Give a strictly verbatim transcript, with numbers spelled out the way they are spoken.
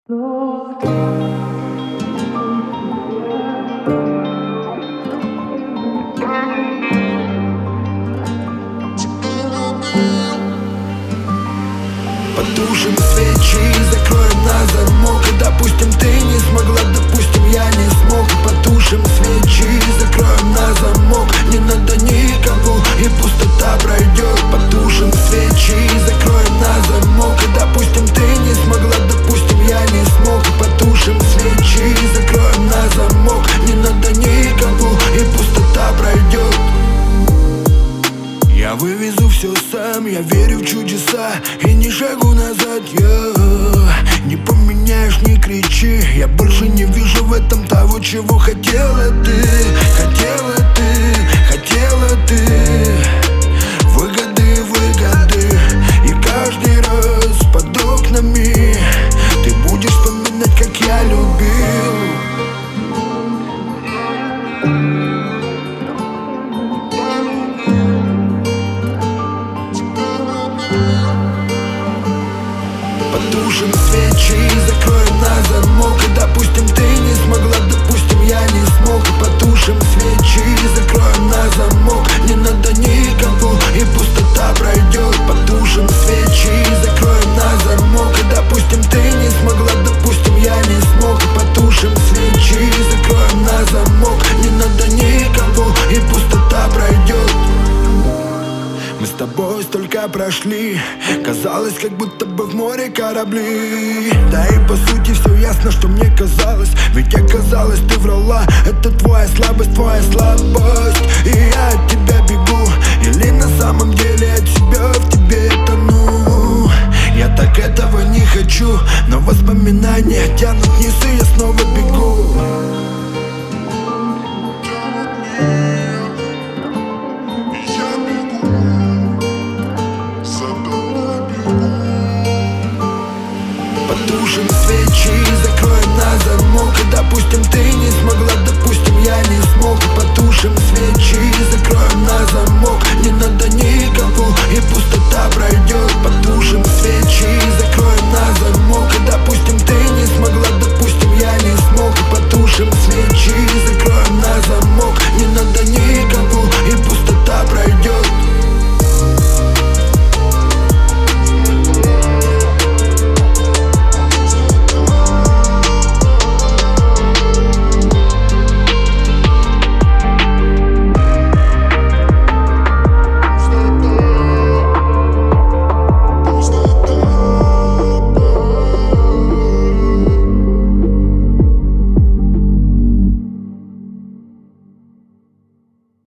Потушим свечи, закроем на замок. И допустим, ты не смогла, допустим, я не смог. Потушим свечи, закроем на замок. Не надо никого, и пустота пройдет. Потушим свечи, закроем на замок. И допустим, ты не смогла, допустим, я не смог. Потушим свечи, закроем на замок. Не надо никого, и пустота пройдет. Я вывезу все сам, я верю в чудеса. И ни шагу назад я не поменяешь, не кричи. Я больше не вижу в этом того, чего хотела ты. Хотела ты, хотела ты. Выгоды, выгоды. И каждый раз под окнами ты будешь вспоминать, как я любил. Потушим свечи, закроем на замок. И допустим, ты не смогла, допустим, я не смог. Потушим свечи, закроем на замок. Не надо никого, и пустота пройдет. Потушим свечи, закроем на замок. И допустим, ты не смогла, допустим, я не смог. Потушим свечи, закроем на замок. Не надо никого, и пустота пройдет. Мы с тобой столько прошли, казалось, как будто бы в море корабли. Да и по сути все ясно, что мне казалось. Ведь оказалось, ты врала. Это твоя слабость, твоя слабость. И я от тебя бегу. Или на самом деле от себя в тебе тону. Я так этого не хочу, но воспоминания тянут вниз, и я снова бегу. Потушим свечи, закроем на замок. И допустим, ты не смогла, допустим, я не смог. Потушим свечи, закроем на замок. Не надо никого, и пустота пройдет.